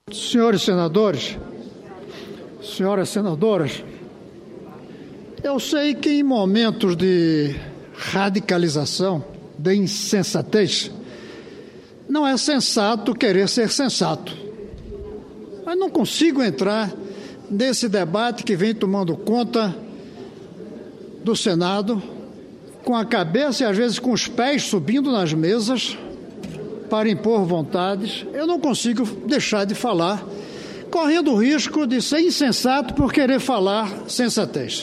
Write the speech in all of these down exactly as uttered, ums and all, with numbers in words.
Senhores senadores, senhoras senadoras, eu sei que em momentos de radicalização, de insensatez, não é sensato querer ser sensato. Mas não consigo entrar nesse debate que vem tomando conta do Senado, com a cabeça e às vezes com os pés subindo nas mesas para impor vontades. Eu não consigo deixar de falar, correndo o risco de ser insensato por querer falar sensatez.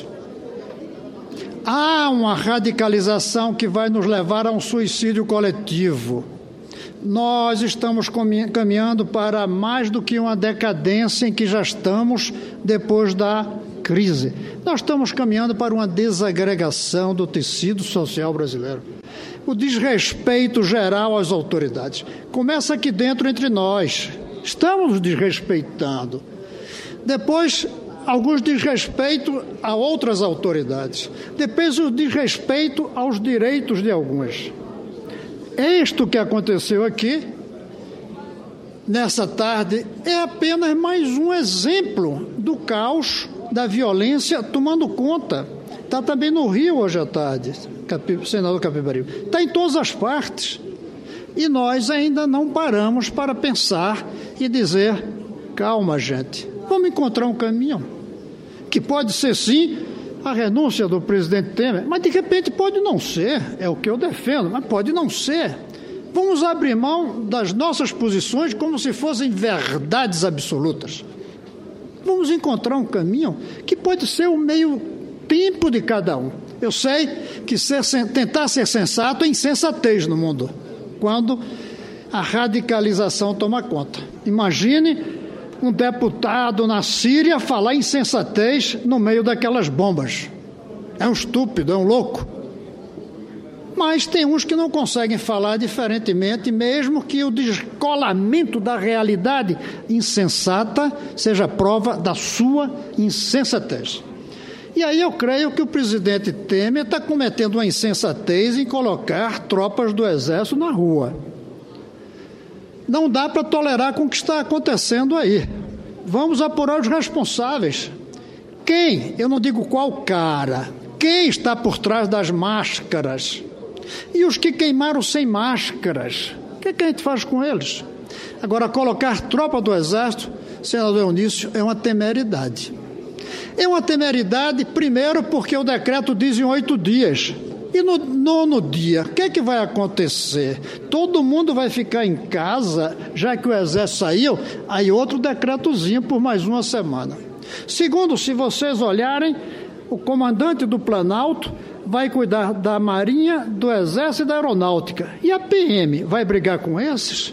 Há uma radicalização que vai nos levar a um suicídio coletivo. Nós estamos caminhando para mais do que uma decadência em que já estamos depois da crise. Nós estamos caminhando para uma desagregação do tecido social brasileiro. O desrespeito geral às autoridades começa aqui dentro entre nós. Estamos nos desrespeitando. Depois, alguns desrespeito a outras autoridades. Depois, o desrespeito aos direitos de alguns. Isto que aconteceu aqui, nessa tarde, é apenas mais um exemplo do caos, da violência tomando conta. Está também no Rio hoje à tarde, Capi, senador Capivari. Está em todas as partes. E nós ainda não paramos para pensar e dizer, calma, gente, vamos encontrar um caminho, que pode ser, sim, a renúncia do presidente Temer, mas de repente pode não ser, é o que eu defendo, mas pode não ser. Vamos abrir mão das nossas posições como se fossem verdades absolutas. Vamos encontrar um caminho que pode ser o meio tempo de cada um. Eu sei que ser, tentar ser sensato é insensatez no mundo, quando a radicalização toma conta. Imagine um deputado na Síria falar insensatez no meio daquelas bombas. É um estúpido, é um louco. Mas tem uns que não conseguem falar diferentemente, mesmo que o descolamento da realidade insensata seja prova da sua insensatez. E aí eu creio que o presidente Temer está cometendo uma insensatez em colocar tropas do Exército na rua. Não dá para tolerar com o que está acontecendo aí. Vamos apurar os responsáveis. Quem? Eu não digo qual cara. Quem está por trás das máscaras? E os que queimaram sem máscaras? O que, é que a gente faz com eles? Agora, colocar tropa do Exército, senador Eunício, é uma temeridade. É uma temeridade, primeiro, porque o decreto diz em oito dias. E no nono dia, o que é que vai acontecer? Todo mundo vai ficar em casa, já que o Exército saiu, aí outro decretozinho por mais uma semana. Segundo, se vocês olharem, o comandante do Planalto vai cuidar da Marinha, do Exército e da Aeronáutica. E a P M vai brigar com esses?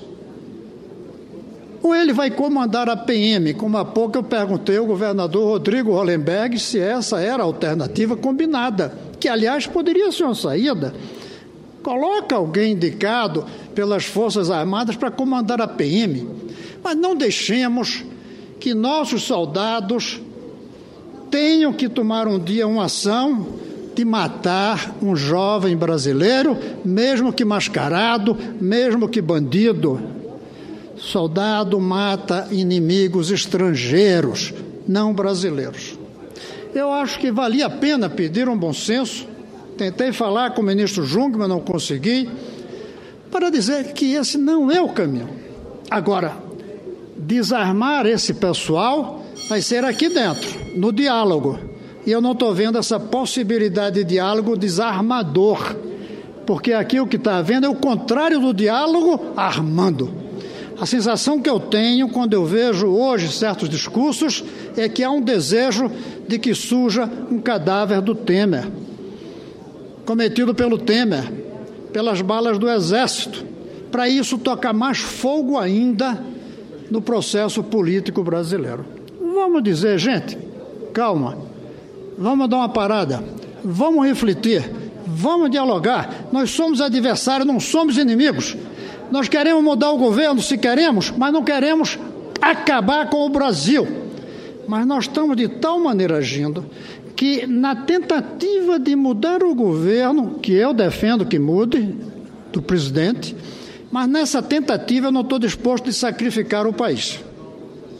Ou ele vai comandar a P M? Como há pouco eu perguntei ao governador Rodrigo Hollenberg se essa era a alternativa combinada, que, aliás, poderia ser uma saída. Coloca alguém indicado pelas Forças Armadas para comandar a P M, mas não deixemos que nossos soldados tenham que tomar um dia uma ação de matar um jovem brasileiro, mesmo que mascarado, mesmo que bandido. Soldado mata inimigos estrangeiros, não brasileiros. Eu acho que valia a pena pedir um bom senso. Tentei falar com o ministro Jung, mas não consegui, para dizer que esse não é o caminho. Agora, desarmar esse pessoal vai ser aqui dentro, no diálogo. E eu não estou vendo essa possibilidade de diálogo desarmador, porque aqui o que está havendo é o contrário do diálogo armando. A sensação que eu tenho quando eu vejo hoje certos discursos é que há um desejo de que surja um cadáver do Temer, cometido pelo Temer, pelas balas do Exército, para isso tocar mais fogo ainda no processo político brasileiro. Vamos dizer, gente, calma, vamos dar uma parada, vamos refletir, vamos dialogar. Nós somos adversários, não somos inimigos. Nós queremos mudar o governo, se queremos, mas não queremos acabar com o Brasil. Mas nós estamos de tal maneira agindo que, na tentativa de mudar o governo, que eu defendo que mude, do presidente, mas nessa tentativa eu não estou disposto a sacrificar o país.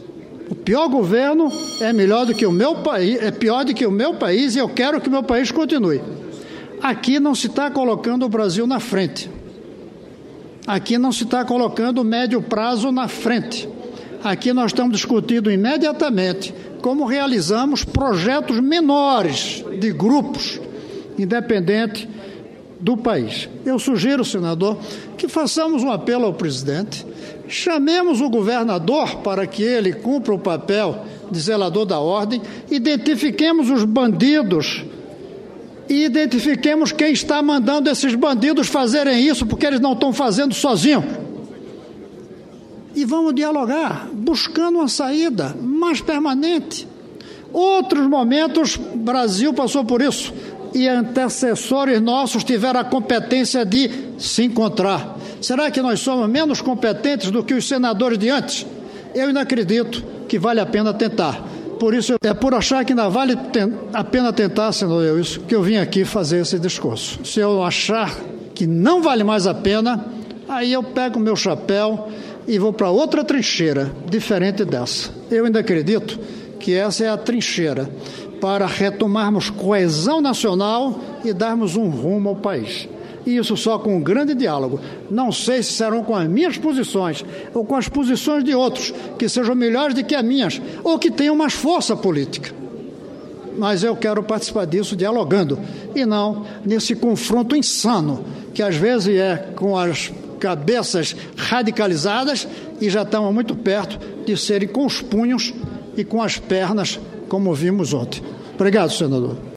O pior governo é melhor do que o meu país, é pior do que o meu país, e eu quero que o meu país continue. Aqui não se está colocando o Brasil na frente. Aqui não se está colocando o médio prazo na frente. Aqui nós estamos discutindo imediatamente como realizamos projetos menores de grupos independentes do país. Eu sugiro, senador, que façamos um apelo ao presidente, chamemos o governador para que ele cumpra o papel de zelador da ordem, identifiquemos os bandidos e identifiquemos quem está mandando esses bandidos fazerem isso, porque eles não estão fazendo sozinhos. E vamos dialogar, buscando uma saída mais permanente. Outros momentos, o Brasil passou por isso, e antecessores nossos tiveram a competência de se encontrar. Será que nós somos menos competentes do que os senadores de antes? Eu ainda acredito que vale a pena tentar. Por isso, é por achar que ainda vale a pena tentar, senador Euício, que eu vim aqui fazer esse discurso. Se eu achar que não vale mais a pena, aí eu pego o meu chapéu e vou para outra trincheira, diferente dessa. Eu ainda acredito que essa é a trincheira para retomarmos coesão nacional e darmos um rumo ao país. E isso só com um grande diálogo. Não sei se serão com as minhas posições ou com as posições de outros, que sejam melhores do que as minhas, ou que tenham mais força política. Mas eu quero participar disso dialogando, e não nesse confronto insano, que às vezes é com as cabeças radicalizadas e já estamos muito perto de serem com os punhos e com as pernas, como vimos ontem. Obrigado, senador.